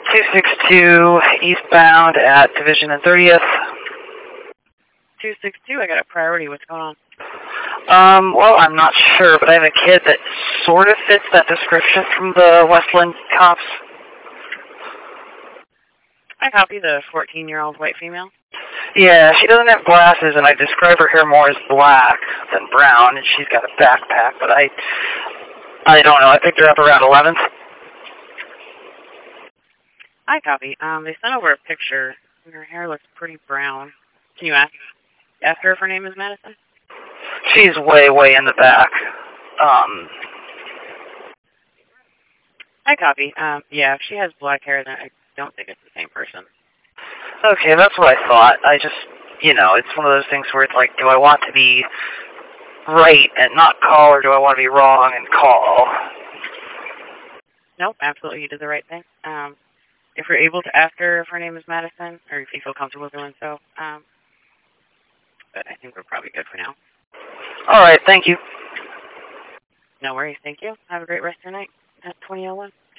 262 eastbound at Division and 30th. 262, I got a priority. What's going on? Well, I'm not sure, but I have a kid that sort of fits that description from the Westland cops. I copy the 14-year-old white female. Yeah, she doesn't have glasses, and I describe her hair more as black than brown, and she's got a backpack, but I don't know. I picked her up around 11th. I copy. They sent over a picture, and her hair looks pretty brown. Can you ask her if her name is Madison? She's way, way in the back. I copy. Yeah, if she has black hair, then I don't think it's the same person. Okay, that's what I thought. I just, it's one of those things where it's like, do I want to be right and not call, or do I want to be wrong and call? Nope, absolutely, you did the right thing. If you're able to ask her if her name is Madison, or if you feel comfortable doing so, but I think we're probably good for now. All right, thank you. No worries, thank you. Have a great rest of your night at 2001.